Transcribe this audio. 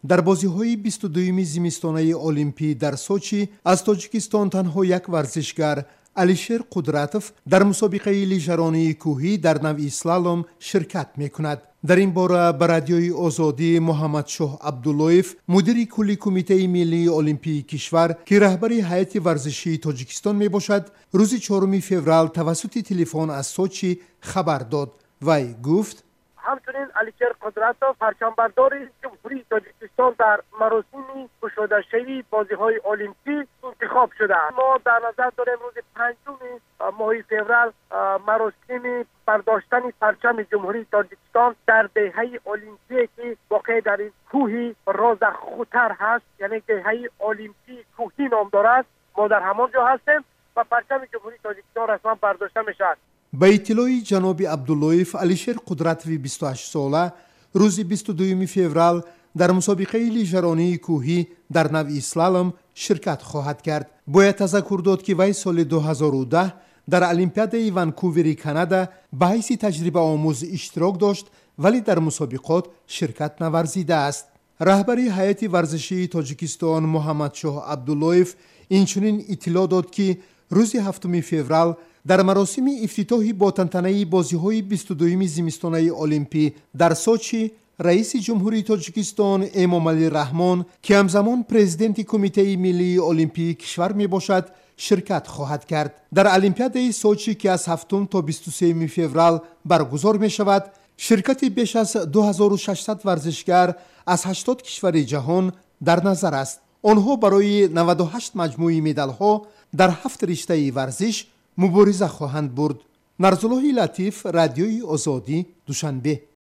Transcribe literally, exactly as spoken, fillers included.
дар бозиҳои бисту дуюми зимистонаи олимпӣ дар Сочи аз Тоҷикистон танҳо як варзишгар Алишер Қудратов дар мусобиқаи лижаронии кӯҳӣ дар навъи слалом ширкат мекунад. дар ин бора ба радиои Озодӣ Муҳаммадшоҳ Абдуллоев, мудири кулли кумитаи миллии олимпии кишвар, ки раҳбари ҳайати варзишии Тоҷикистон мебошад, рӯзи чоруми феврал тавассути телефон аз Сочи хабар дод. Вай гуфт: ҳамчунин Алишер Қудратов, парчамбардори ҷумҳурии Тоҷикистон, дар маросими кушодашавии бозиҳои олимпӣ интихоб шудааст. мо дар назар дорем рӯзи панҷуми моҳи феврал маросими бардоштани парчами ҷумҳурии Тоҷикистон дар деҳаи олимпие ки воқеъ дар ин кӯҳи Розахутар ҳаст, яъне деҳаи олимпии кӯҳӣ ном дорад. мо дар ҳамон ҷо ҳастем ва парчами ҷумҳурии Тоҷикистон расман бардошта мешавад. ба иттилои ҷаноби Абдуллоев, Алишер Қудратови бисту ҳашт сола рӯзи бисту дуюми феврал дар мусобиқаи лижаронии кӯҳӣ дар навъи слалом ширкат хоҳад кард. бояд тазаккур дод ки вай соли ду ҳазору даҳ дар Олимпиадаи Ванкувери, Канада ба ҳайси таҷрибаомӯз иштирок дошт, вале дар мусобиқот ширкат наварзидааст. раҳбари ҳайати варзишии Тоҷикистон Муҳаммадшоҳ Абдуллоев инчунин иттилоъ дод ки рӯзи ҳафтуми феврал дар маросими ифтитоҳи бо тантанаи бозиҳои бисту дуюми зимистонаи олимпӣ дар Сочи раиси ҷумҳурии Тоҷикистон Эмомалӣ Раҳмон, ки ҳамзамон президенти кумитаи миллии олимпии кишвар мебошад, ширкат хоҳад кард. дар Олимпиадаи Сочи, ки аз ҳафтум то бисту сеюми феврал баргузор мешавад, ширкати беш аз ду ҳазору шашсад варзишгар аз ҳаштод кишвари ҷаҳон дар назар аст. онҳо барои наваду ҳашт маҷмӯи медалҳо дар ҳафт риштаи варзиш мубориза хоҳанд бурд. Нарзуллоҳи Латиф, радиои Озодӣ, Душанбе.